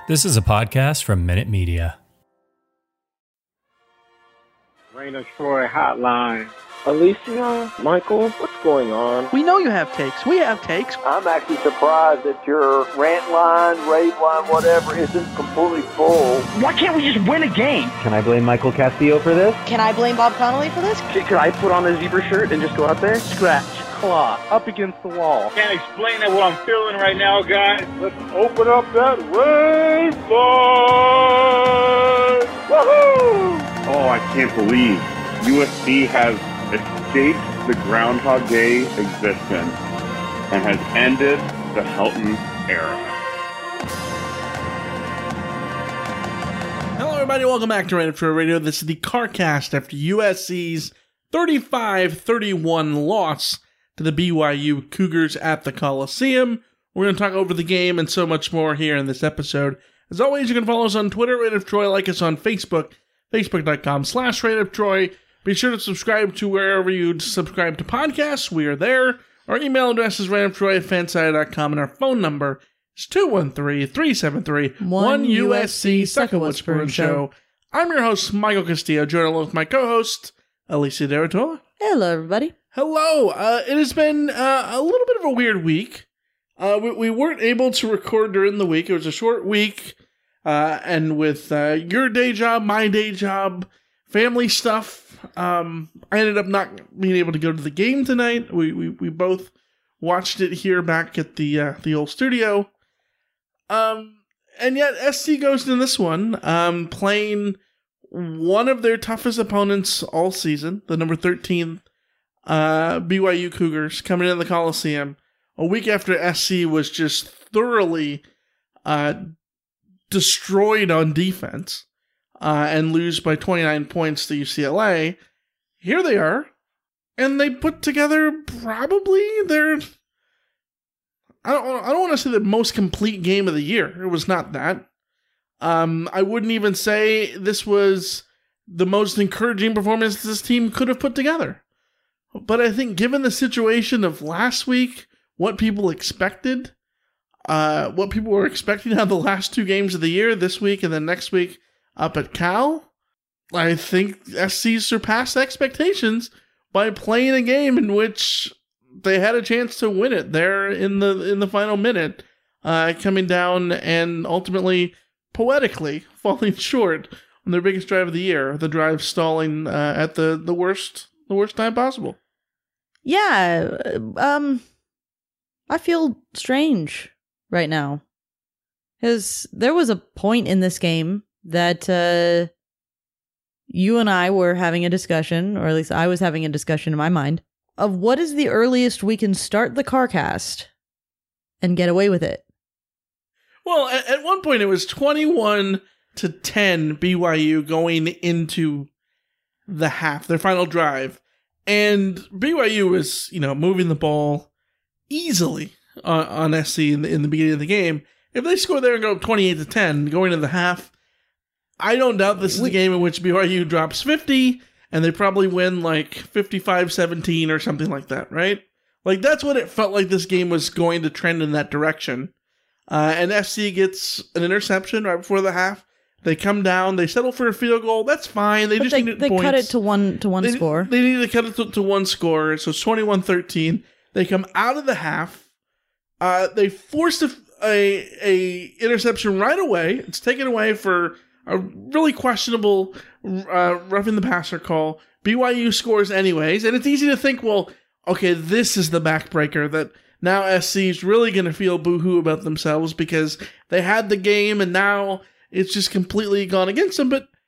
This is a podcast from Minute Media. Raina Troy Hotline. Alicia, Michael, what's going on? We know you have takes. We have takes. I'm actually surprised that your rant line, rave line, whatever, isn't completely full. Why can't we just win a game? Can I blame Michael Castillo for this? Can I blame Bob Connolly for this? Could I put on a zebra shirt and just go out there? Scratch, claw, up against the wall. Can't explain what I'm feeling right now, guys. Let's open up that rave line! Woohoo! Oh, I can't believe USC has escaped the Groundhog Day existence and has ended the Helton era. Hello, everybody. Welcome back to Rated for Radio. This is the CarCast after USC's 35-31 loss to the BYU Cougars at the Coliseum. We're going to talk over the game and so much more here in this episode. As always, you can follow us on Twitter, Rate of Troy, like us on Facebook, facebook.com/Rate of Troy. Be sure to subscribe to wherever you subscribe to podcasts. We are there. Our email address is rateoftroy@fanside.com, and our phone number is 213-373-1USC. Suck at what Spoon Show. I'm your host, Michael Castillo, joined along with my co-host, Alicia Derritola. Hello, everybody. Hello. It has been a little bit of a weird week. We weren't able to record during the week. It was a short week, and with your day job, my day job, family stuff, I ended up not being able to go to the game tonight. We both watched it here back at the old studio. And yet SC goes to this one, playing one of their toughest opponents all season, the number 13 BYU Cougars, coming in the Coliseum a week after SC was just thoroughly destroyed on defense. And lose by 29 points to UCLA. Here they are, and they put together probably their, I don't want to say the most complete game of the year. It was not that. I wouldn't even say this was the most encouraging performance this team could have put together. But I think given the situation of last week, what people expected, what people were expecting out of the last two games of the year, this week and then next week, up at Cal, I think SC surpassed expectations by playing a game in which they had a chance to win it there in the final minute, coming down and ultimately, poetically, falling short on their biggest drive of the year, the drive stalling at the worst time possible. Yeah, I feel strange right now. Because there was a point in this game that you and I were having a discussion, or at least I was having a discussion in my mind, of what is the earliest we can start the CarCast and get away with it. Well, at one point it was 21-10 BYU going into the half, their final drive. And BYU was, moving the ball easily on SC in the beginning of the game. If they score there and go 28-10 going into the half, I don't doubt this is a game in which BYU drops 50, and they probably win like 55-17 or something like that, right? Like, that's what it felt like this game was going to trend in that direction. And SC gets an interception right before the half. They come down, they settle for a field goal. That's fine. They need points. Cut it to one score. They need to cut it to one score, so it's 21-13. They come out of the half. They forced a interception right away. It's taken away for a really questionable roughing the passer call. BYU scores anyways, and it's easy to think, well, okay, this is the backbreaker that now SC is really going to feel boohoo about themselves because they had the game and now it's just completely gone against them. But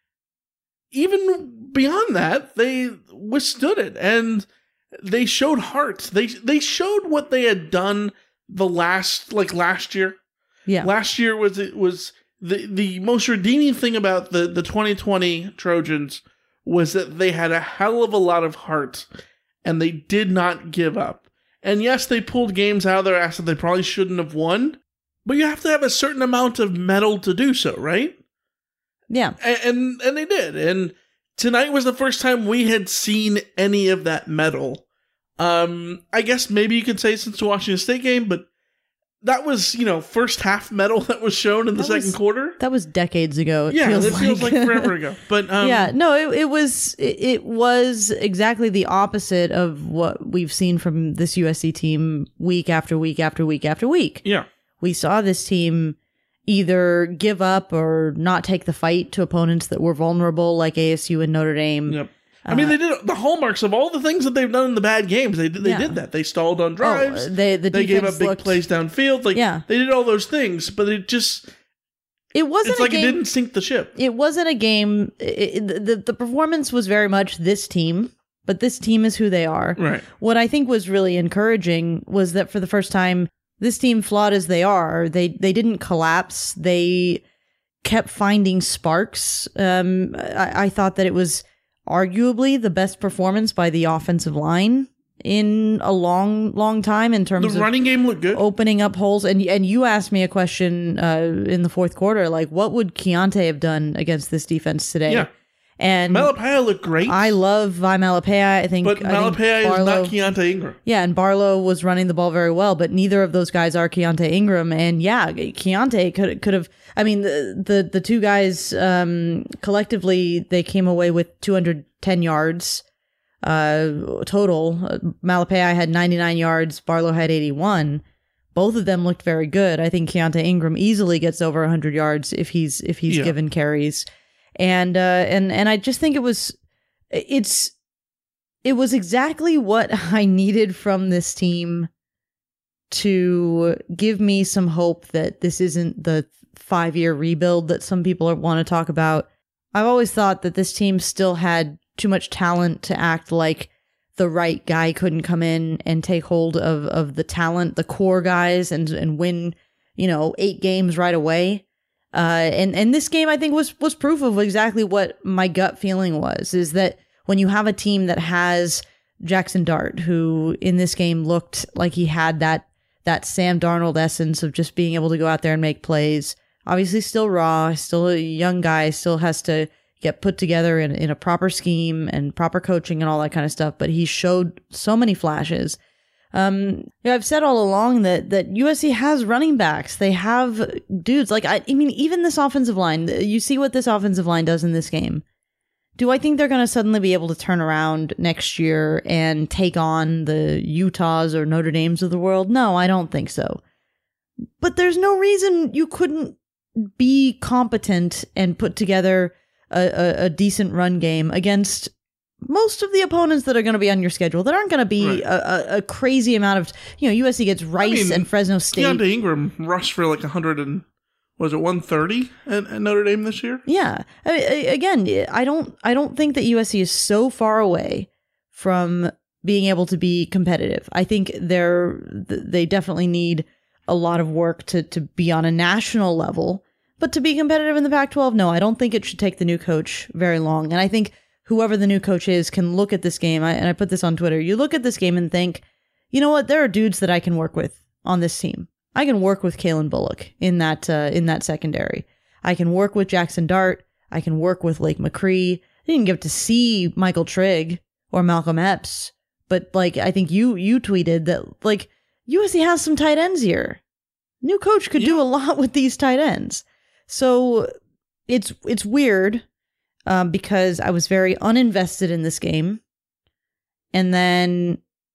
even beyond that, they withstood it and they showed heart. They showed what they had done last year. Yeah, last year was the most redeeming thing about the 2020 Trojans was that they had a hell of a lot of heart and they did not give up. And yes, they pulled games out of their ass that they probably shouldn't have won, but you have to have a certain amount of mettle to do so, right? Yeah. And they did. And tonight was the first time we had seen any of that mettle. I guess maybe you could say since the Washington State game, but that was, first half medal that was shown in the second quarter. That was decades ago. It feels like forever ago. But it was exactly the opposite of what we've seen from this USC team week after week after week after week. Yeah. We saw this team either give up or not take the fight to opponents that were vulnerable, like ASU and Notre Dame. Yep. I mean, they did the hallmarks of all the things that they've done in the bad games. They did that. They stalled on drives. They gave up big plays downfield. They did all those things, but it wasn't. It's like it didn't sink the ship. It wasn't a game. The performance was very much this team, but this team is who they are. Right. What I think was really encouraging was that for the first time, this team, flawed as they are, they didn't collapse. They kept finding sparks. I thought that it was arguably the best performance by the offensive line in a long time in terms of the running game looked good, opening up holes. And you asked me a question in the fourth quarter, like what would Keontae have done against this defense today? Yeah. And Malapaya looked great. I love Vi Malapaya. But Malapaya is not Keontae Ingram. Yeah, and Barlow was running the ball very well, but neither of those guys are Keontae Ingram. And yeah, Keontae could have. I mean, the two guys collectively, they came away with 210 yards total. Malapaya had 99 yards. Barlow had 81. Both of them looked very good. I think Keontae Ingram easily gets over 100 yards if he's given carries. And I just think it was exactly what I needed from this team to give me some hope that this isn't the 5-year rebuild that some people want to talk about. I've always thought that this team still had too much talent to act like the right guy couldn't come in and take hold of the talent, the core guys, and win, 8 games right away. And this game, I think, was proof of exactly what my gut feeling was, is that when you have a team that has Jackson Dart, who in this game looked like he had that Sam Darnold essence of just being able to go out there and make plays, obviously still raw, still a young guy, still has to get put together in a proper scheme and proper coaching and all that kind of stuff, but he showed so many flashes. I've said all along that USC has running backs. They have dudes like, I mean, even this offensive line, you see what this offensive line does in this game. Do I think they're going to suddenly be able to turn around next year and take on the Utahs or Notre Dames of the world? No, I don't think so. But there's no reason you couldn't be competent and put together a decent run game against most of the opponents that are going to be on your schedule that aren't going to be a crazy amount of, USC gets Rice and Fresno State. Keontae Ingram rushed for like 130 at Notre Dame this year? Yeah. I mean, again, I don't think that USC is so far away from being able to be competitive. I think they definitely need a lot of work to be on a national level, but to be competitive in the Pac-12, no, I don't think it should take the new coach very long. And I think whoever the new coach is can look at this game, and I put this on Twitter, you look at this game and think, you know what, there are dudes that I can work with on this team. I can work with Kalen Bullock in that secondary. I can work with Jackson Dart. I can work with Lake McCree. I didn't get to see Michael Trigg or Malcolm Epps, but I think you tweeted that USC has some tight ends here. New coach could do a lot with these tight ends. So it's weird. Because I was very uninvested in this game. And then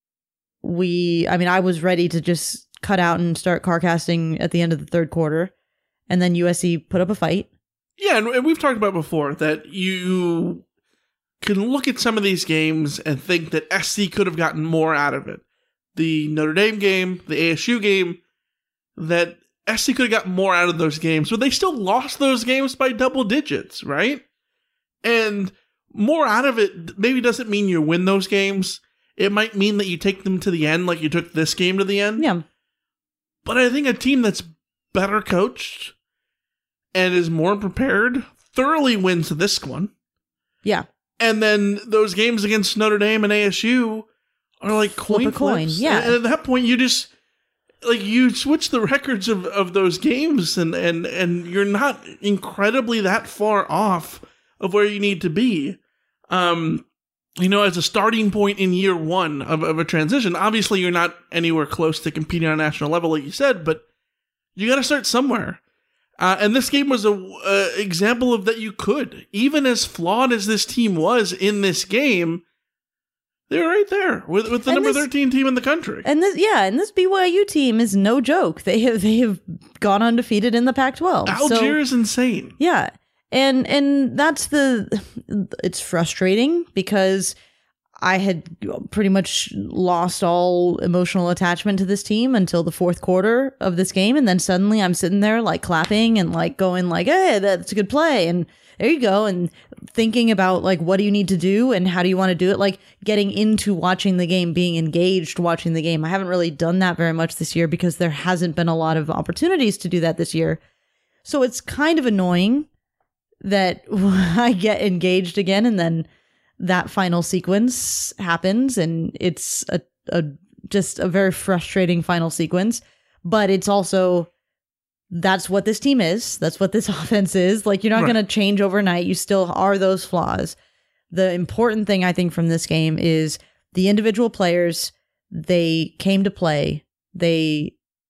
I was ready to just cut out and start carcasting at the end of the third quarter. And then USC put up a fight. Yeah, and we've talked about before that you can look at some of these games and think that SC could have gotten more out of it. The Notre Dame game, the ASU game, that SC could have gotten more out of those games, but they still lost those games by double digits, right? And more out of it maybe doesn't mean you win those games. It might mean that you take them to the end like you took this game to the end. Yeah. But I think a team that's better coached and is more prepared thoroughly wins this one. Yeah. And then those games against Notre Dame and ASU are like coin flips. Yeah. And at that point, you just you switch the records of those games and you're not incredibly that far off of where you need to be, as a starting point in year one of a transition. Obviously, you're not anywhere close to competing on a national level, like you said, but You got to start somewhere. And this game was a example of that you could. Even as flawed as this team was in this game, they were right there with the number 13 team in the country. And this BYU team is no joke. They have gone undefeated in the Pac-12. Algier is insane. Yeah. And that's it's frustrating because I had pretty much lost all emotional attachment to this team until the fourth quarter of this game. And then suddenly I'm sitting there like clapping and like going like, hey, that's a good play. And there you go. And thinking about like, what do you need to do and how do you want to do it? Like getting into watching the game, being engaged, watching the game. I haven't really done that very much this year because there hasn't been a lot of opportunities to do that this year. So it's kind of annoying that I get engaged again and then that final sequence happens and it's just a very frustrating final sequence, but it's also, that's what this team is. That's what this offense is. Like, you're not going to change overnight. You still are those flaws. The important thing I think from this game is the individual players, they came to play. They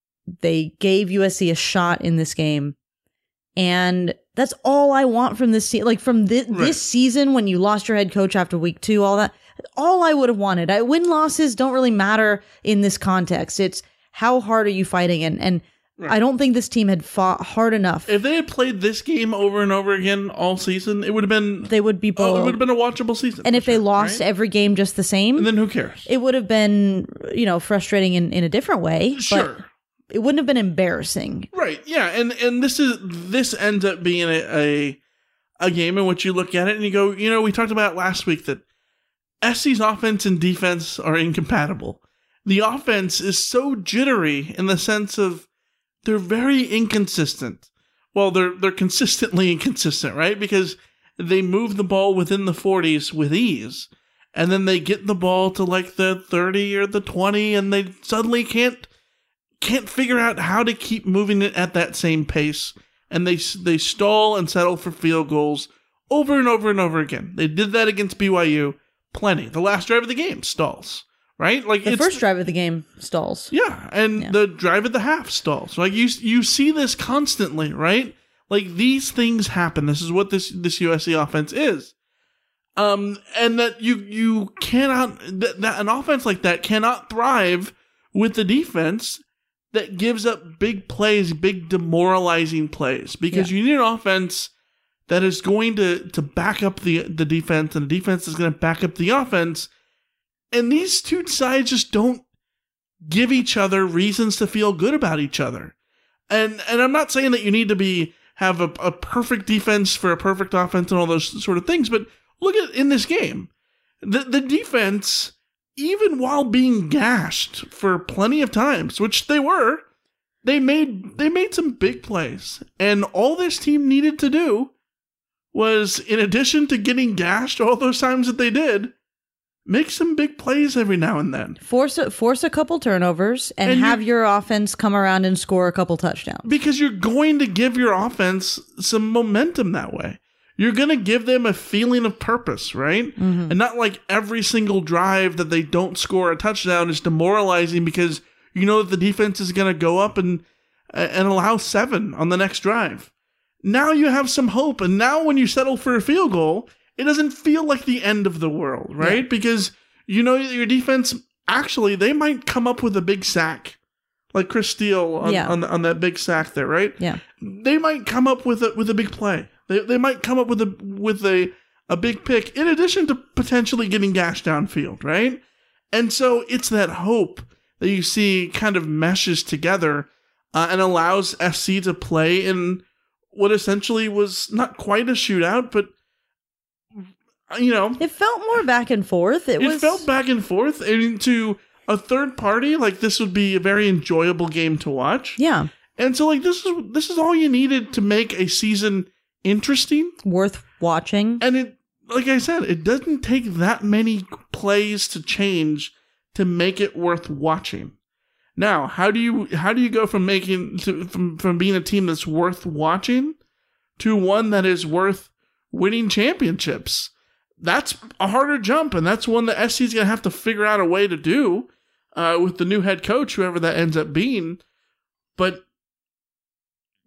gave USC a shot in this game. And that's all I want from this team. Like from this season, when you lost your head coach after week 2, all that, all I would have wanted. Win-losses don't really matter in this context. It's how hard are you fighting? And I don't think this team had fought hard enough. If they had played this game over and over again all season, it would have been... They would be bold. It would have been a watchable season. And if they lost every game just the same... And then who cares? It would have been, frustrating in a different way. Sure. But it wouldn't have been embarrassing. Right, yeah. And this ends up being a game in which you look at it and you go, we talked about last week that SC's offense and defense are incompatible. The offense is so jittery in the sense of they're very inconsistent. Well, they're consistently inconsistent, right? Because they move the ball within the 40s with ease, and then they get the ball to like the 30 or the 20, and they suddenly can't figure out how to keep moving it at that same pace, and they stall and settle for field goals over and over and over again. They did that against BYU plenty. The last drive of the game stalls. Right? Like the first drive of the game stalls. Yeah, and the drive at the half stalls. Like you see this constantly, right? Like these things happen. This is what this USC offense is. And that you cannot that an offense like that cannot thrive with the defense that gives up big plays, big demoralizing plays, because you need an offense that is going to back up the defense, and the defense is going to back up the offense. And these two sides just don't give each other reasons to feel good about each other. And I'm not saying that you need to have a perfect defense for a perfect offense and all those sort of things, but look at in this game. The defense, even while being gashed for plenty of times, which they were, they made some big plays. And all this team needed to do was, in addition to getting gashed all those times that they did, make some big plays every now and then. Force a couple turnovers and have your offense come around and score a couple touchdowns. Because you're going to give your offense some momentum that way. You're going to give them a feeling of purpose, right? Mm-hmm. And not like every single drive that they don't score a touchdown is demoralizing because you know that the defense is going to go up and allow 7 on the next drive. Now you have some hope. And now when you settle for a field goal, it doesn't feel like the end of the world, right? Yeah. Because you know your defense, actually, they might come up with a big sack. Like Chris Steele on that big sack there, right? Yeah. They might come up with a big play. They might come up with a big pick in addition to potentially getting gashed downfield, right? And so it's that hope that you see kind of meshes together and allows SC to play in what essentially was not quite a shootout, but it felt more back and forth. It felt back and forth, and to a third party, like this would be a very enjoyable game to watch. Yeah. And so like this is all you needed to make a season interesting, worth watching. And it, like I said, it doesn't take that many plays to change to make it worth watching. Now, how do you go from from being a team that's worth watching to one that is worth winning championships? That's a harder jump, and that's one that SC's going to have to figure out a way to do with the new head coach, whoever that ends up being. But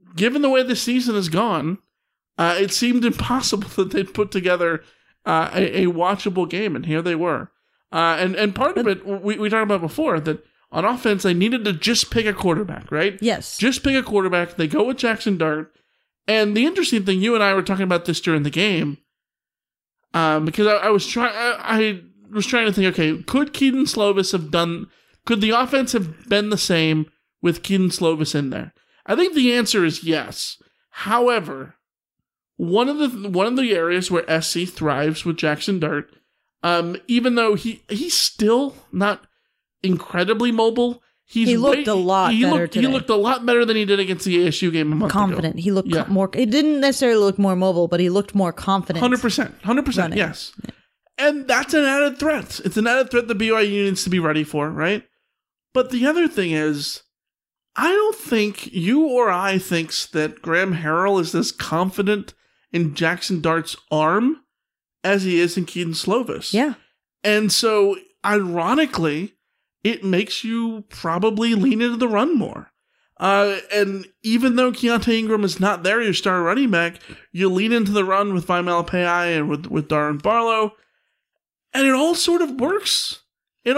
given the way the season has gone, it seemed impossible that they'd put together a watchable game, and here they were. And part of it, we talked about before, that on offense, they needed to just pick a quarterback, right? Yes. Just pick a quarterback. They go with Jackson Dart. And the interesting thing, you and I were talking about this during the game, because I was trying to think, okay, could Kedon Slovis could the offense have been the same with Kedon Slovis in there? I think the answer is yes. However, one of the areas where SC thrives with Jackson Dart, even though he's still not incredibly mobile, he looked a lot better than he did against the ASU game a month ago. He looked more. It didn't necessarily look more mobile, but he looked more confident. 100%. Yes. Yeah. And that's an added threat. It's an added threat the BYU needs to be ready for, right? But the other thing is, I don't think you or I thinks that Graham Harrell is as confident in Jackson Dart's arm as he is in Kedon Slovis. Yeah. And so, ironically, it makes you probably lean into the run more. And even though Keontae Ingram is not there, your star running back, you lean into the run with Vaimele Pe'ai and with Darren Barlow, and it all sort of works. It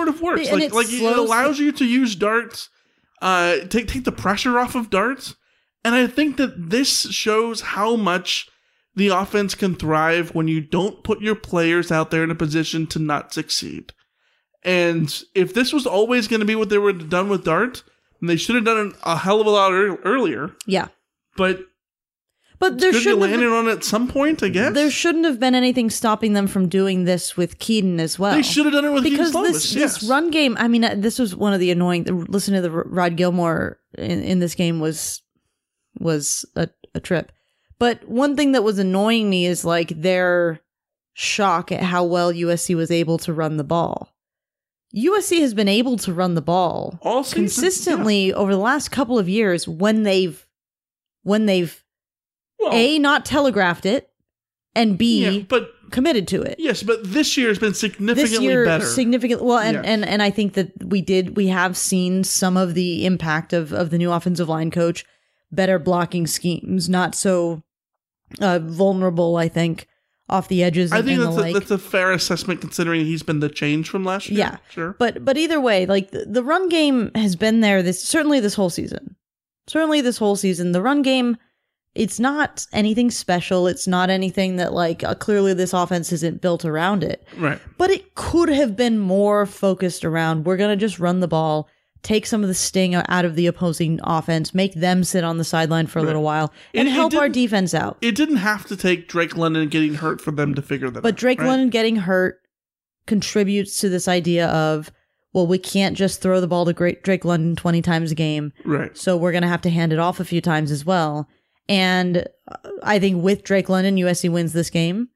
allows you to use Dart, take the pressure off of Dart, and I think that this shows how much the offense can thrive when you don't put your players out there in a position to not succeed. And if this was always going to be what they were done with Dart, then they should have done it a hell of a lot earlier. Yeah. But there should have landed on it at some point, I guess. There shouldn't have been anything stopping them from doing this with Kedon as well. They should have done it with Kedon Slovis, this run game, I mean, this was one of the annoying, listening to the Rod Gilmore in this game was a trip. But one thing that was annoying me is like their shock at how well USC was able to run the ball. USC has been able to run the ball all season, consistently over the last couple of years when they've A, not telegraphed it, and B, committed to it. Yes, but this year has been significantly better. And I think that we have seen some of the impact of the new offensive line coach, better blocking schemes, not so vulnerable, I think, off the edges. I think that's a fair assessment considering he's been the change from last year. Yeah, sure. But either way, like the run game has been there this whole season. The run game, it's not anything special. It's not anything that like clearly this offense isn't built around it. Right. But it could have been more focused around, we're going to just run the ball, take some of the sting out of the opposing offense, make them sit on the sideline for a little while, and help our defense out. It didn't have to take Drake London getting hurt for them to figure that out. But Drake London getting hurt contributes to this idea of, well, we can't just throw the ball to Drake London 20 times a game. Right. So we're going to have to hand it off a few times as well. And I think with Drake London, USC wins this game.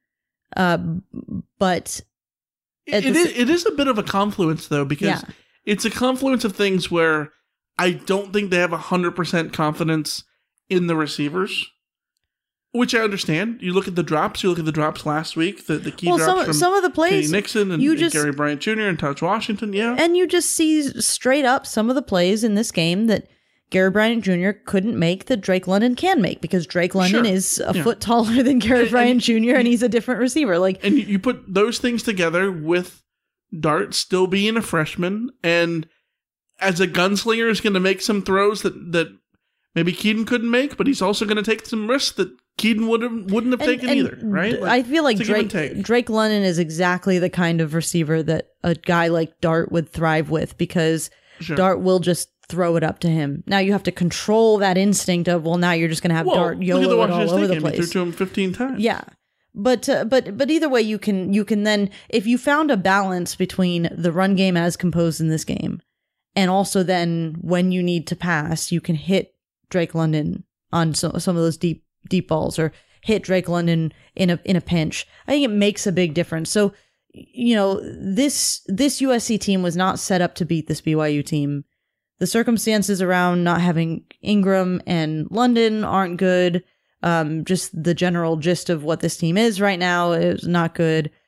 But it is a bit of a confluence, though, because it's a confluence of things where I don't think they have 100% confidence in the receivers, which I understand. You look at the drops. You look at the drops last week. The key drops from some of the plays, Kenny Nixon and Gary Bryant Jr. and Taj Washington. Yeah, and you just see straight up some of the plays in this game that Gary Bryant Jr. couldn't make that Drake London can make, because Drake London is a foot taller than Gary Bryant Jr. and he's a different receiver. And you put those things together with Dart still being a freshman, and as a gunslinger is going to make some throws that maybe Kedon couldn't make, but he's also going to take some risks that Kedon wouldn't have taken either, right? I feel like Drake London is exactly the kind of receiver that a guy like Dart would thrive with, because Dart will just throw it up to him. Now you have to control that instinct of, well, now you're just going to have Dart YOLO it all over the place. He threw to him 15 times. Yeah. But either way, you can then, if you found a balance between the run game as composed in this game, and also then when you need to pass, you can hit Drake London on some of those deep balls, or hit Drake London in a pinch. I think it makes a big difference. So, you know, this USC team was not set up to beat this BYU team. The circumstances around not having Ingram and London aren't good. Just the general gist of what this team is right now is not good.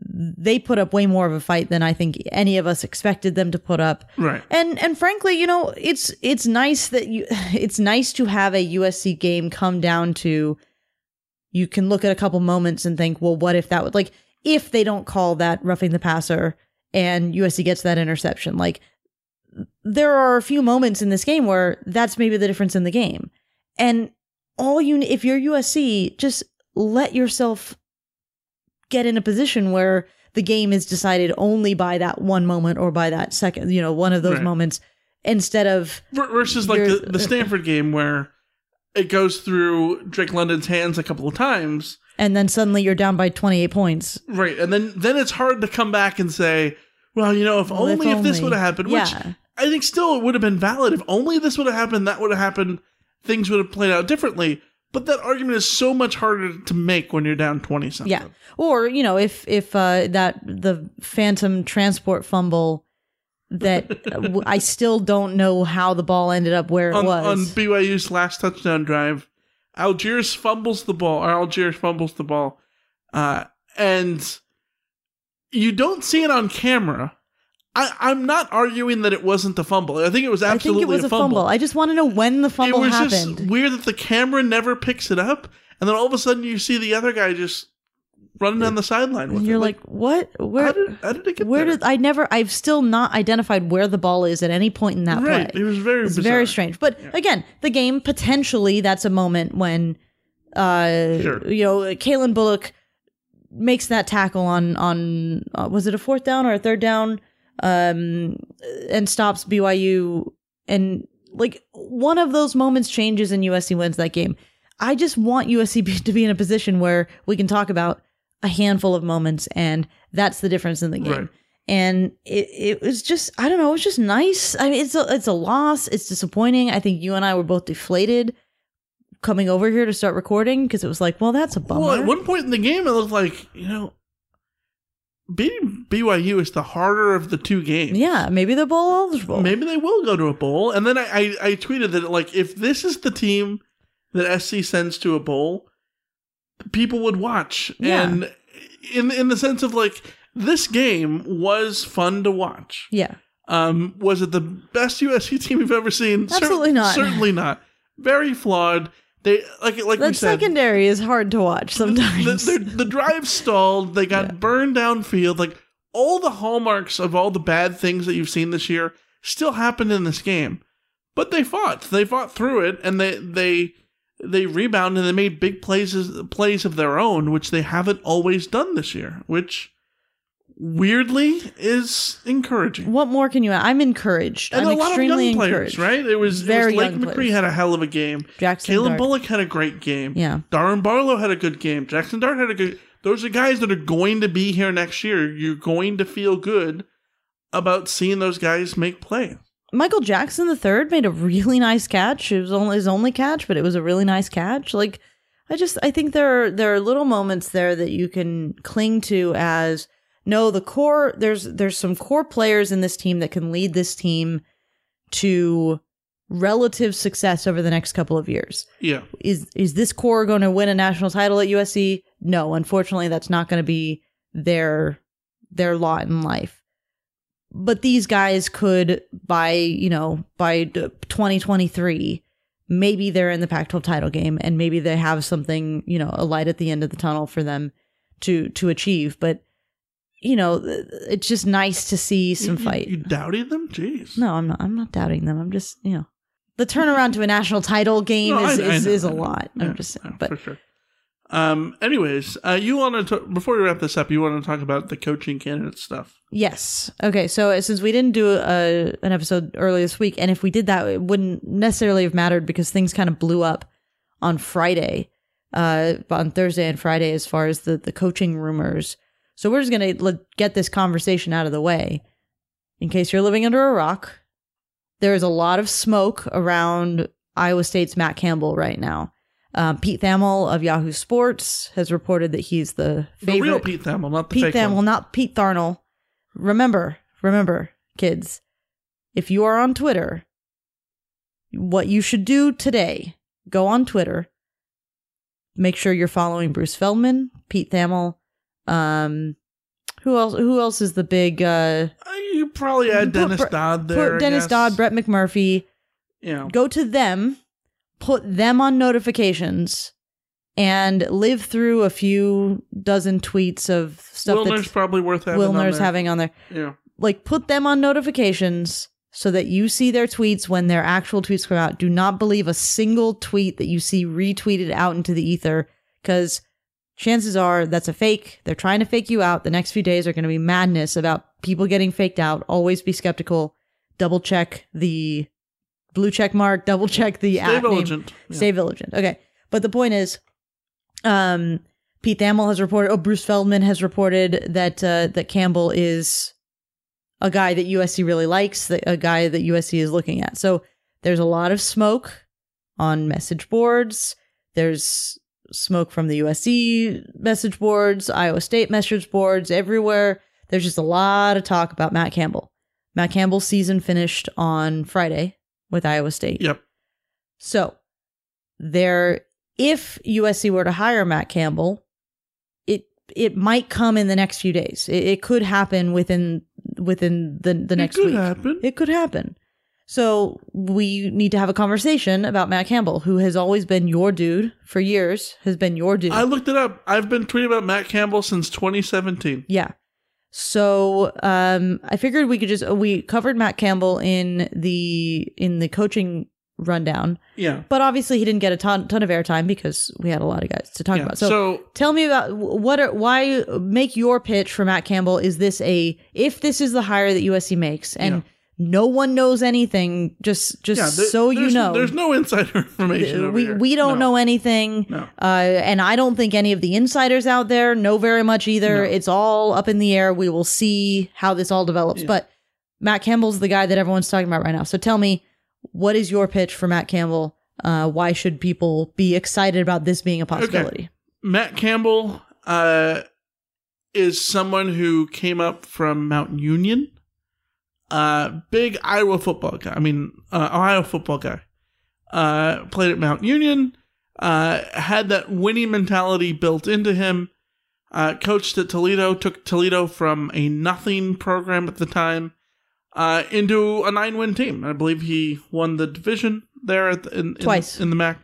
they put up way more of a fight than I think any of us expected them to put up. Right. And frankly, it's nice that it's nice to have a USC game come down to, you can look at a couple moments and think, well, what if that would, like, if they don't call that roughing the passer and USC gets that interception, like, there are a few moments in this game where that's maybe the difference in the game. And if you're USC, just let yourself get in a position where the game is decided only by that one moment or by that second, one of those moments, instead of versus like the Stanford game where it goes through Drake London's hands a couple of times, and then suddenly you're down by 28 points. Right, and then it's hard to come back and say, well, if this would have happened, which I think still it would have been valid. If only this would have happened, that would have happened, things would have played out differently. But that argument is so much harder to make when you're down 20-something. Yeah. Or, if the phantom transport fumble that I still don't know how the ball ended up where it was. On BYU's last touchdown drive, Algiers fumbles the ball, and you don't see it on camera. I'm not arguing that it wasn't a fumble. I think it was absolutely a fumble. I just want to know when the fumble happened. It was just weird that the camera never picks it up, and then all of a sudden you see the other guy just running down the sideline with it. And you're like, what? Where? How did it get there? I've still not identified where the ball is at any point in that play. It was bizarre. Very strange. But again, the game, potentially, that's a moment when, Kalen Bullock makes that tackle on was it a fourth down or a third down? And stops BYU, and like one of those moments changes and USC wins that game. I just want USC to be in a position where we can talk about a handful of moments, and that's the difference in the game. Right. And it was just, I don't know, it was just nice. I mean, it's a loss. It's disappointing. I think you and I were both deflated coming over here to start recording because it was like, well, that's a bummer. Well, at one point in the game, it looked like, beating BYU is the harder of the two games. Yeah, maybe they're bowl eligible. Maybe they will go to a bowl. And then I tweeted that, like, if this is the team that SC sends to a bowl, people would watch. Yeah. And in the sense of, like, this game was fun to watch. Yeah. Was it the best USC team you've ever seen? Absolutely not. Certainly not. Very flawed. They like that we said, secondary is hard to watch sometimes. The drive stalled. They got burned downfield. Like, all the hallmarks of all the bad things that you've seen this year still happened in this game. But they fought. They fought through it, and they rebounded, and they made big plays of their own, which they haven't always done this year, which weirdly is encouraging. What more can you add? I'm encouraged. And I'm a lot extremely of young encouraged. Players, right? It was Lake McCree players. had a hell of a game. Kalen Bullock had a great game. Yeah. Darren Barlow had a good game. Jackson Dart had a good. Those are guys that are going to be here next year. You're going to feel good about seeing those guys make plays. Michael Jackson III made a really nice catch. It was only his only catch, but it was a really nice catch. Like, I think there are little moments there that you can cling to as, no, the core, there's some core players in this team that can lead this team to relative success over the next couple of years. Yeah. Is this core going to win a national title at USC? No, unfortunately, that's not going to be their lot in life. But these guys could, by 2023, maybe they're in the Pac-12 title game, and maybe they have something, a light at the end of the tunnel for them to achieve. But it's just nice to see some fight. You doubting them? Jeez. No, I'm not doubting them. I'm just, the turnaround to a national title game is a lot. I'm just saying. But for sure. Anyways, you want to before we wrap this up, you want to talk about the coaching candidate stuff? Yes. Okay. So since we didn't do an episode early this week, and if we did that, it wouldn't necessarily have mattered because things kind of blew up on Friday, on Thursday and Friday, as far as the coaching rumors. So we're just going to get this conversation out of the way. In case you're living under a rock, there is a lot of smoke around Iowa State's Matt Campbell right now. Pete Thamel of Yahoo Sports has reported that he's the favorite. The real Pete Thamel, not the Pete fake Thamel, one. not Pete Tharnell. Remember, kids, if you are on Twitter, what you should do today, go on Twitter, make sure you're following Bruce Feldman, Pete Thamel, Who else is the big? You probably add Dennis Dodd there. Put Dennis Dodd, Brett McMurphy. Go to them, put them on notifications, and live through a few dozen tweets of stuff. Wilner's probably worth having. Having on there. Yeah. Like, put them on notifications so that you see their tweets when their actual tweets come out. Do not believe a single tweet that you see retweeted out into the ether, because chances are that's a fake. They're trying to fake you out. The next few days are going to be madness about people getting faked out. Always be skeptical. Double check the blue check mark. Double check the Stay app vigilant. name. Yeah. Stay vigilant. Okay. But the point is, Pete Thamel has reported, Bruce Feldman has reported that Campbell is a guy that USC really likes, a guy that USC is looking at. So there's a lot of smoke on message boards. There's smoke from the USC message boards, Iowa State message boards, everywhere. There's just a lot of talk about Matt Campbell. Matt Campbell's season finished on Friday with Iowa State. Yep. So if USC were to hire Matt Campbell, it might come in the next few days. It could happen within the next week. It could happen. So we need to have a conversation about Matt Campbell, who has always been your dude for years, has been your dude. I looked it up. I've been tweeting about Matt Campbell since 2017. Yeah. So I figured we covered Matt Campbell in the coaching rundown. Yeah. But obviously he didn't get a ton of airtime because we had a lot of guys to talk about. So tell me about why make your pitch for Matt Campbell. Is this if this is the hire that USC makes and no one knows anything, just so you know. There's no insider information over here. We don't know anything. No. And I don't think any of the insiders out there know very much either. No. It's all up in the air. We will see how this all develops. Yeah. But Matt Campbell's the guy that everyone's talking about right now. So tell me, what is your pitch for Matt Campbell? Why should people be excited about this being a possibility? Okay. Matt Campbell is someone who came up from Mount Union. Big Ohio football guy. Played at Mount Union. Had that winning mentality built into him. Coached at Toledo. Took Toledo from a nothing program at the time into a 9-win team. I believe he won the division there twice in the MAC.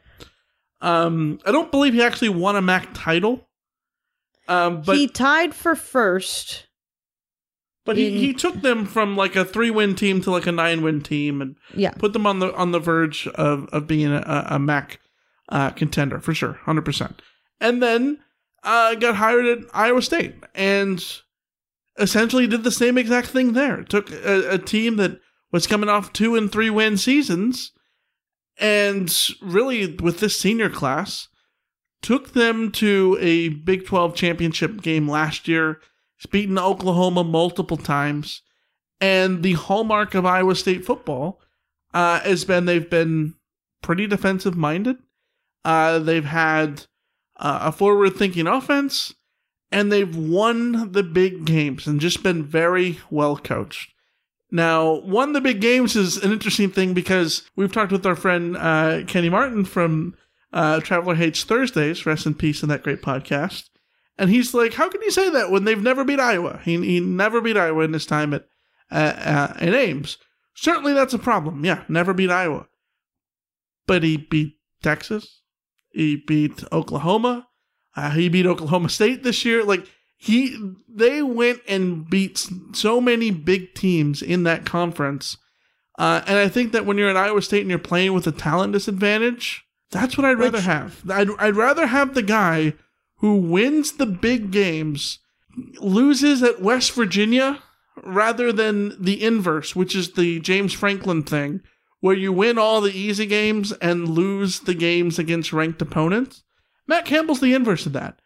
I don't believe he actually won a MAC title. But he tied for first. But he took them from like a 3-win team to like a 9-win team and put them on the verge of being a MAC contender for sure, 100%. And then got hired at Iowa State and essentially did the same exact thing there. Took a team that was coming off 2 and 3 win seasons and really with this senior class took them to a Big 12 championship game last year. He's beaten Oklahoma multiple times. And the hallmark of Iowa State football has been they've been pretty defensive minded. They've had a forward-thinking offense. And they've won the big games and just been very well coached. Now, won the big games is an interesting thing because we've talked with our friend Kenny Martin from Traveler Hates Thursdays, rest in peace in that great podcast. And he's like, how can you say that when they've never beat Iowa? He never beat Iowa in his time at Ames. Certainly that's a problem. Yeah, never beat Iowa. But he beat Texas. He beat Oklahoma. He beat Oklahoma State this year. Like they went and beat so many big teams in that conference. And I think that when you're at Iowa State and you're playing with a talent disadvantage, that's what I'd rather have. I'd rather have the guy who wins the big games, loses at West Virginia, rather than the inverse, which is the James Franklin thing, where you win all the easy games and lose the games against ranked opponents. Matt Campbell's the inverse of that.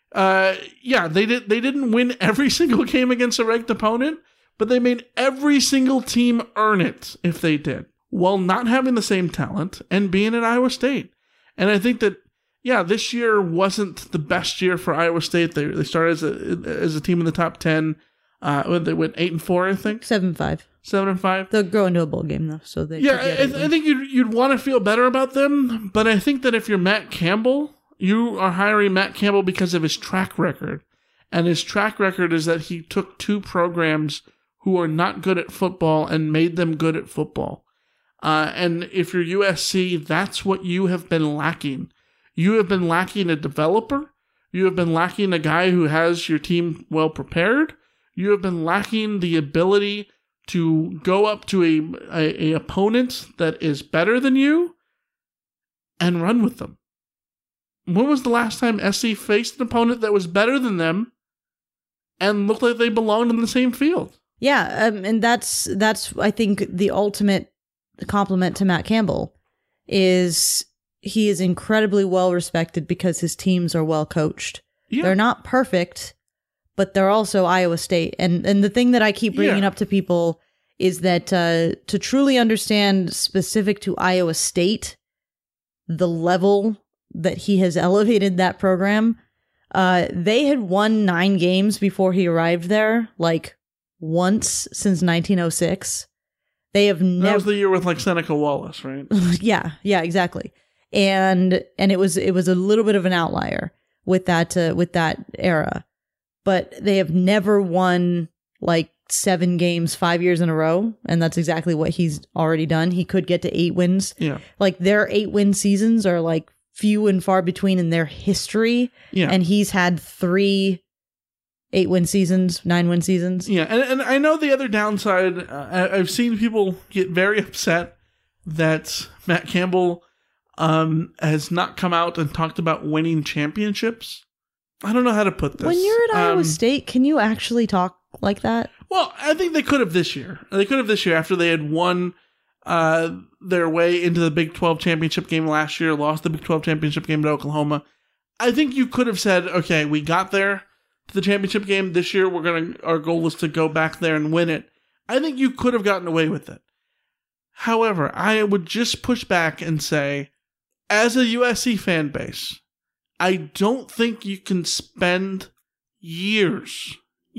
They didn't win every single game against a ranked opponent, but they made every single team earn it if they did, while not having the same talent and being at Iowa State. And I think that, this year wasn't the best year for Iowa State. They started as a team in the top 10. They went 8-4, I think. 7-5. 7-5. They'll grow into a bowl game though, so they. Yeah, I think you'd want to feel better about them, but I think that if you're Matt Campbell, you are hiring Matt Campbell because of his track record. And his track record is that he took two programs who are not good at football and made them good at football. And if you're USC, that's what you have been lacking. You have been lacking a developer. You have been lacking a guy who has your team well prepared. You have been lacking the ability to go up to a opponent that is better than you and run with them. When was the last time SC faced an opponent that was better than them and looked like they belonged in the same field? Yeah, and that's I think the ultimate compliment to Matt Campbell is he is incredibly well respected because his teams are well coached. Yeah. They're not perfect, but they're also Iowa State. And the thing that I keep bringing up to people is that to truly understand specific to Iowa State, the level that he has elevated that program, they had won 9 games before he arrived there, like once since 1906. They have never. That was the year with like Seneca Wallace, right? yeah, exactly. And it was a little bit of an outlier with that era, but they have never won like 7 games 5 years in a row, and that's exactly what he's already done. He could get to 8 wins. Yeah, like their 8-win seasons are like few and far between in their history. Yeah, and he's had 3 8-win seasons, 9-win seasons. Yeah, and I know the other downside. I've seen people get very upset that Matt Campbell has not come out and talked about winning championships. I don't know how to put this. When you're at Iowa State, can you actually talk like that? Well, I think they could have this year. They could have this year after they had won their way into the Big 12 championship game last year, lost the Big 12 championship game to Oklahoma. I think you could have said, okay, we got there to the championship game this year. Our goal is to go back there and win it. I think you could have gotten away with it. However, I would just push back and say, as a USC fan base, I don't think you can spend years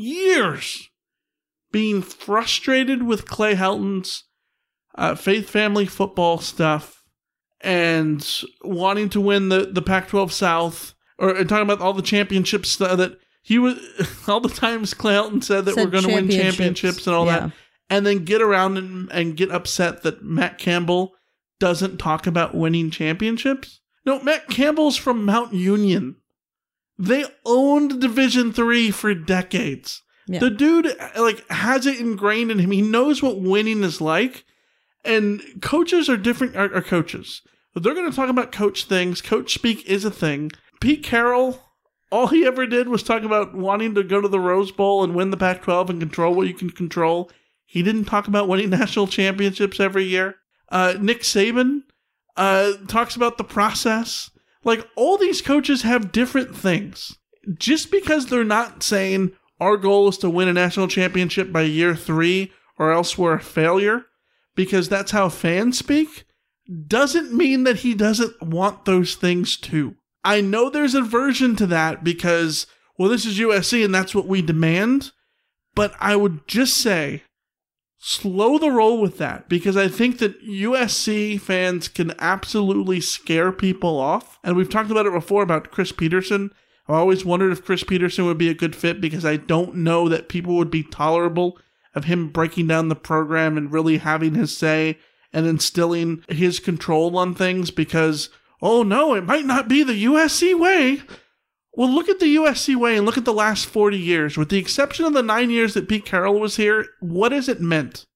being frustrated with Clay Helton's faith family football stuff and wanting to win the Pac-12 South, or talking about all the championships that he was, all the times Clay Helton said we're going to win championships and all that, and then get around and get upset that Matt Campbell doesn't talk about winning championships. No, Matt Campbell's from Mount Union. They owned Division III for decades. Yeah. The dude has it ingrained in him. He knows what winning is like. And coaches are different, are coaches. But they're going to talk about coach things. Coach speak is a thing. Pete Carroll, all he ever did was talk about wanting to go to the Rose Bowl and win the Pac-12 and control what you can control. He didn't talk about winning national championships every year. Nick Saban talks about the process. Like, all these coaches have different things. Just because they're not saying our goal is to win a national championship by year 3 or else we're a failure, because that's how fans speak, doesn't mean that he doesn't want those things too. I know there's aversion to that because, well, this is USC and that's what we demand, but I would just say, slow the roll with that, because I think that USC fans can absolutely scare people off. And we've talked about it before about Chris Peterson. I always wondered if Chris Peterson would be a good fit because I don't know that people would be tolerable of him breaking down the program and really having his say and instilling his control on things because, oh no, it might not be the USC way. Well, look at the USC way and look at the last 40 years. With the exception of the 9 years that Pete Carroll was here, what has it meant?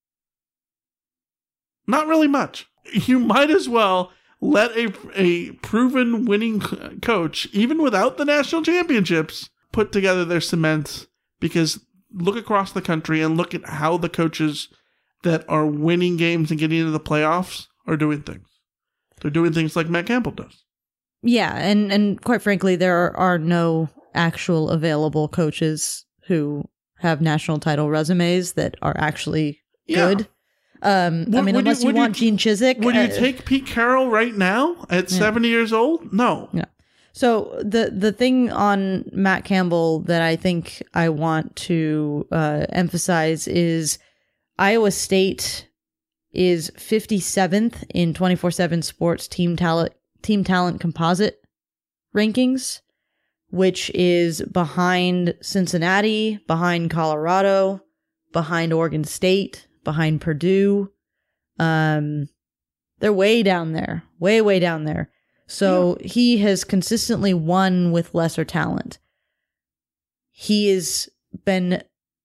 Not really much. You might as well let a proven winning coach, even without the national championships, put together their cement, because look across the country and look at how the coaches that are winning games and getting into the playoffs are doing things. They're doing things like Matt Campbell does. Yeah, and quite frankly, there are no actual available coaches who have national title resumes that are actually good. Unless you want Gene Chizik. Would you take Pete Carroll right now at 70 years old? No. Yeah. So the thing on Matt Campbell that I think I want to emphasize is Iowa State is 57th in 24/7 Sports team talent composite rankings, which is behind Cincinnati, behind Colorado, behind Oregon State, behind Purdue. They're way down there, way down there. So he has consistently won with lesser talent. He has been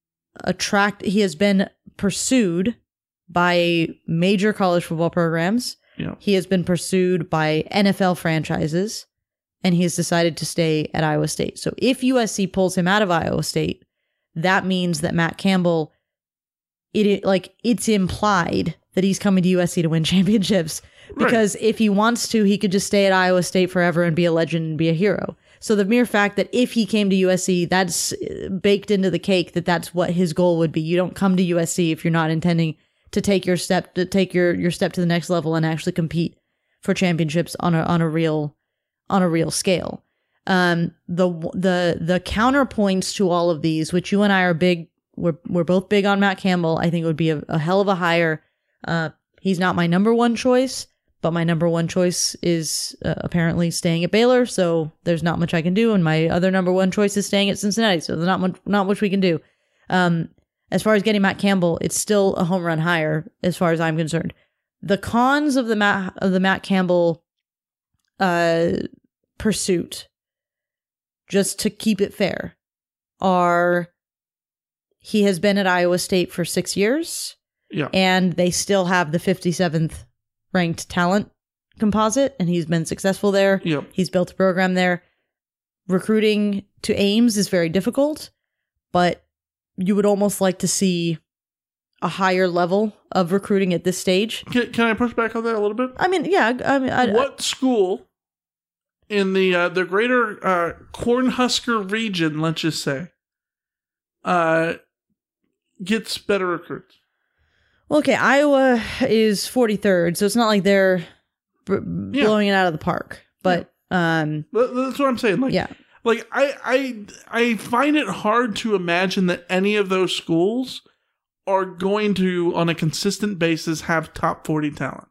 pursued by major college football programs. Yeah. He has been pursued by NFL franchises, and he has decided to stay at Iowa State. So if USC pulls him out of Iowa State, that means that Matt Campbell, it's implied that he's coming to USC to win championships. Because if he wants to, he could just stay at Iowa State forever and be a legend and be a hero. So the mere fact that if he came to USC, that's baked into the cake that that's what his goal would be. You don't come to USC if you're not intending to take your step to the next level and actually compete for championships on a real scale. The counterpoints to all of these, which you and I are big, we're both big on Matt Campbell. I think it would be a hell of a hire. He's not my number one choice, but my number one choice is apparently staying at Baylor. So there's not much I can do. And my other number one choice is staying at Cincinnati. So there's not much we can do. As far as getting Matt Campbell, it's still a home run hire as far as I'm concerned. The cons of the Matt Campbell pursuit, just to keep it fair, are he has been at Iowa State for 6 years. Yeah. And they still have the 57th ranked talent composite, and he's been successful there. Yep. He's built a program there. Recruiting to Ames is very difficult, but you would almost like to see a higher level of recruiting at this stage. Can I push back on that a little bit? I mean, yeah. What school in the greater Cornhusker region, let's just say, gets better recruits? Well, okay, Iowa is 43rd, so it's not like they're blowing it out of the park. But that's what I'm saying. Like I find it hard to imagine that any of those schools are going to, on a consistent basis, have top 40 talent.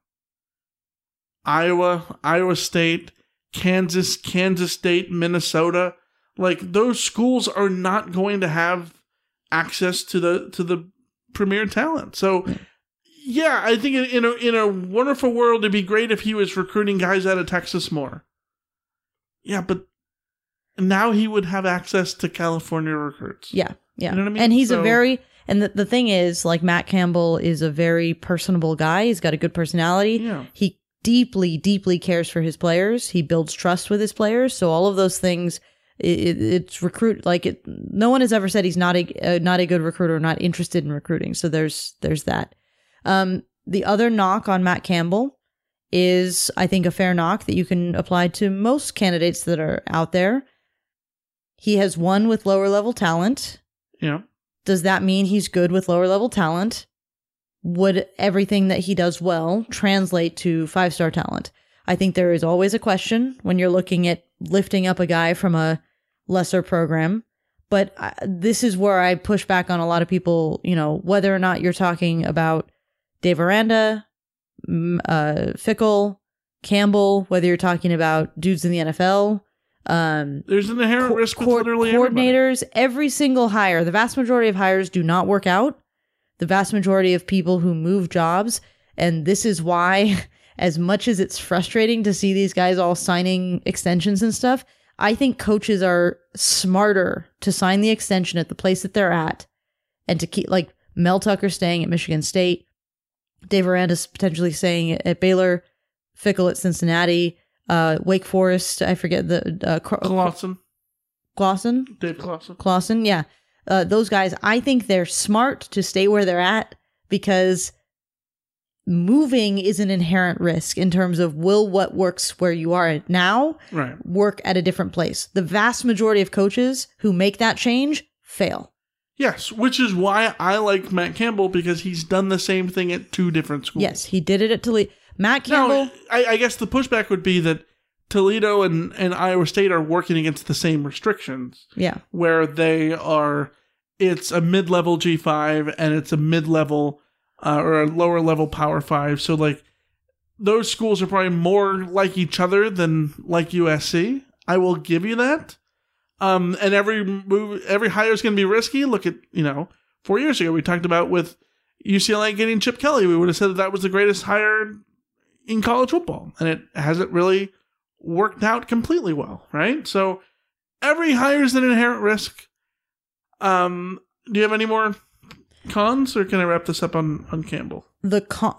Iowa State, Kansas State, Minnesota, like those schools are not going to have access to the premier talent. So yeah, I think in a wonderful world, it'd be great if he was recruiting guys out of Texas more. Yeah, but now he would have access to California recruits. Yeah. You know what I mean? And he's the thing is, like, Matt Campbell is a very personable guy. He's got a good personality. Yeah. He deeply, deeply cares for his players. He builds trust with his players. So all of those things, it's no one has ever said he's not a good recruiter or not interested in recruiting. So there's that. The other knock on Matt Campbell is, I think, a fair knock that you can apply to most candidates that are out there. He has won with lower level talent. Yeah. Does that mean he's good with lower level talent? Would everything that he does well translate to 5-star talent? I think there is always a question when you're looking at lifting up a guy from a lesser program. But this is where I push back on a lot of people, whether or not you're talking about Dave Aranda, Fickle, Campbell, whether you're talking about dudes in the NFL. There's an inherent risk with literally coordinators. Every single hire, the vast majority of hires do not work out. The vast majority of people who move jobs. And this is why, as much as it's frustrating to see these guys all signing extensions and stuff, I think coaches are smarter to sign the extension at the place that they're at and to keep, like, Mel Tucker staying at Michigan State, Dave Aranda's potentially staying at Baylor, Fickle at Cincinnati, Wake Forest, I forget the Clawson? Dave Clawson. Clawson, yeah. Those guys, I think they're smart to stay where they're at because moving is an inherent risk in terms of will what works where you are now work at a different place. The vast majority of coaches who make that change fail. Yes, which is why I like Matt Campbell, because he's done the same thing at 2 different schools. Yes, he did it at Toledo. Matt Campbell... Now, I guess the pushback would be that Toledo and Iowa State are working against the same restrictions. Yeah. Where it's a mid-level G5 and it's a mid-level or a lower-level Power 5. So, like, those schools are probably more like each other than like USC. I will give you that. And every hire is going to be risky. Look at, 4 years ago, we talked about with UCLA getting Chip Kelly. We would have said that was the greatest hire in college football. And it hasn't really worked out completely well, right? So every hire is an inherent risk. Do you have any more cons, or can I wrap this up on Campbell? The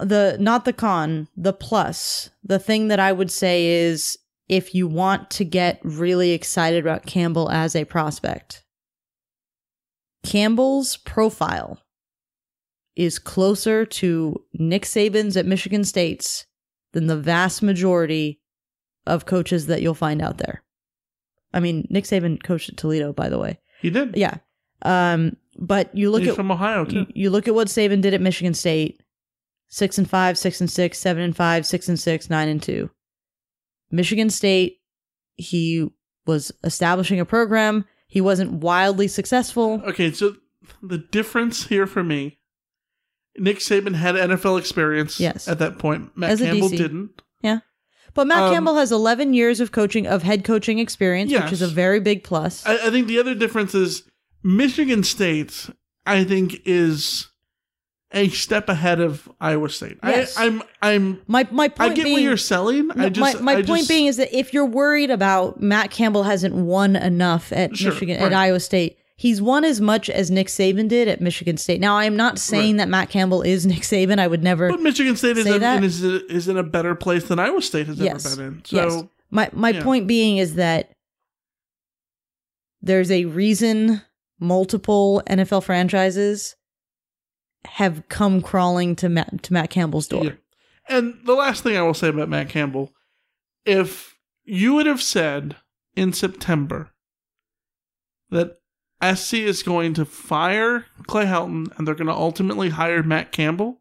plus. The thing that I would say is, if you want to get really excited about Campbell as a prospect, Campbell's profile is closer to Nick Saban's at Michigan State's than the vast majority of coaches that you'll find out there. I mean, Nick Saban coached at Toledo, by the way. He did. Yeah. But you look He's from Ohio too. You look at what Saban did at Michigan State: 6-5, 6-6, 7-5, 6-6, 9-2. Michigan State, he was establishing a program. He wasn't wildly successful. Okay, so the difference here for me, Nick Saban had NFL experience at that point. Matt Campbell didn't. Yeah. But Matt Campbell has 11 years of head coaching experience, which is a very big plus. I think the other difference is Michigan State, I think, is a step ahead of Iowa State. Yes. My point I get what you're selling. My point being is that if you're worried about Matt Campbell hasn't won enough at Michigan, at Iowa State, he's won as much as Nick Saban did at Michigan State. Now, I'm not saying that Matt Campbell is Nick Saban. I would never. But Michigan State is in a better place than Iowa State has ever been in. So my point being is that there's a reason multiple NFL franchises have come crawling to Matt Campbell's door. Yeah. And the last thing I will say about Matt Campbell, if you would have said in September that SC is going to fire Clay Helton and they're going to ultimately hire Matt Campbell,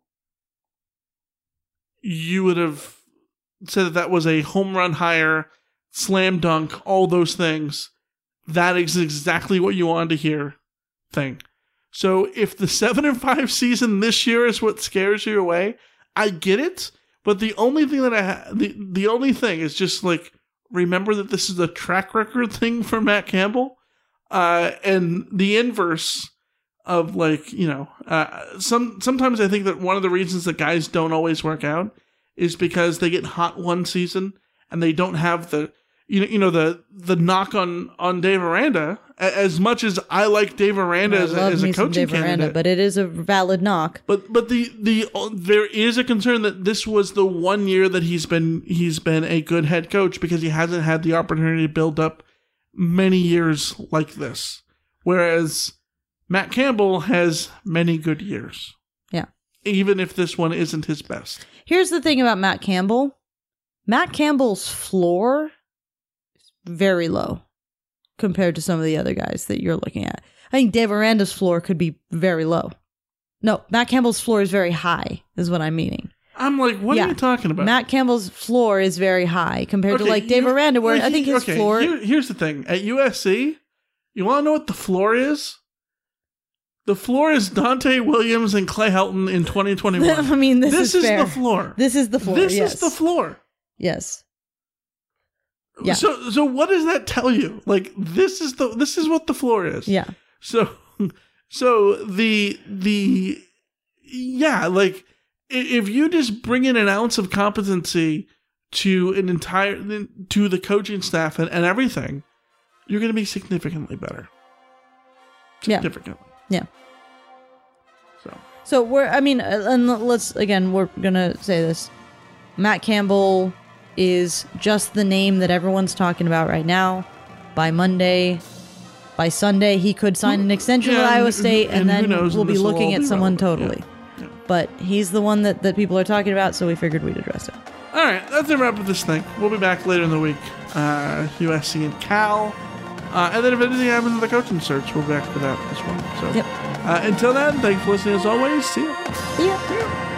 you would have said that was a home run hire, slam dunk, all those things. That is exactly what you wanted to hear thing. So if the 7-5 season this year is what scares you away, I get it. But the only thing that the only thing is just like, remember that this is a track record thing for Matt Campbell. And the inverse of sometimes I think that one of the reasons that guys don't always work out is because they get hot one season and they don't have the knock on Dave Aranda. As much as I like Dave Aranda as a coaching candidate, but it is a valid knock. But there is a concern that this was the 1 year that he's been a good head coach because he hasn't had the opportunity to build up many years like this. Whereas Matt Campbell has many good years. Yeah. Even if this one isn't his best. Here's the thing about Matt Campbell. Matt Campbell's floor is very low compared to some of the other guys that you're looking at. I think Dave Aranda's floor could be very low. No, Matt Campbell's floor is very high, is what I'm meaning. I'm like, what are you talking about? Matt Campbell's floor is very high compared to Dave Aranda, where I think his floor... Here's the thing. At USC, you want to know what the floor is? The floor is Dante Williams and Clay Helton in 2021. I mean, this is fair. The floor. This is the floor, This is the floor. Yes. Yeah. So what does that tell you? Like, this is what the floor is. Yeah. So if you just bring in an ounce of competency to the coaching staff and everything, you're going to be significantly better. Significantly. Yeah. So we're going to say this. Matt Campbell is just the name that everyone's talking about right now. By Sunday, he could sign an extension with Iowa State, and then we'll be looking at someone totally. Yeah. But he's the one that people are talking about, so we figured we'd address it. All right, that's a wrap of this thing. We'll be back later in the week. USC and Cal. And then if anything happens in the coaching search, we'll be back for that as well. So, until then, thanks for listening as always. See ya. See ya.